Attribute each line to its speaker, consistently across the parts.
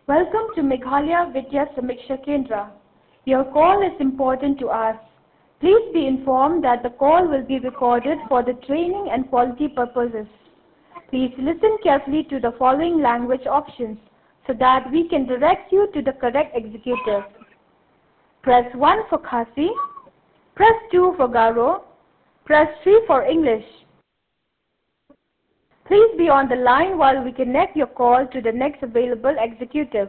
Speaker 1: Welcome to Meghalaya Vidya Samiksha Kendra. Your call is important to us. Please be informed that the call will be recorded for the training and quality purposes. Please listen carefully to the following language options so that we can direct you to the correct executive. Press 1 for Khasi, press 2 for Garo, press 3 for English. Please be on the line while we connect your call to the next available executive.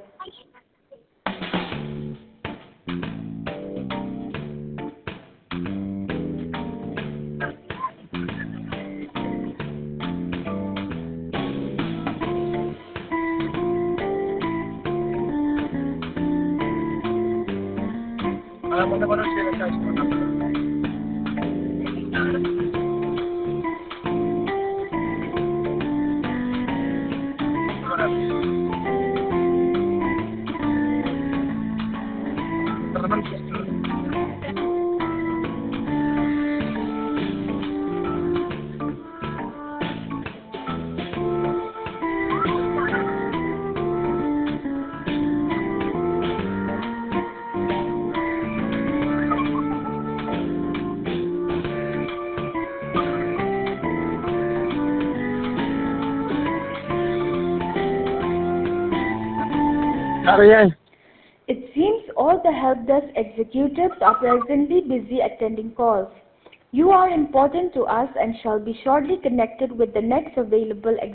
Speaker 1: It seems all the help desk executives are presently busy attending calls. You are important to us and shall be shortly connected with the next available executive.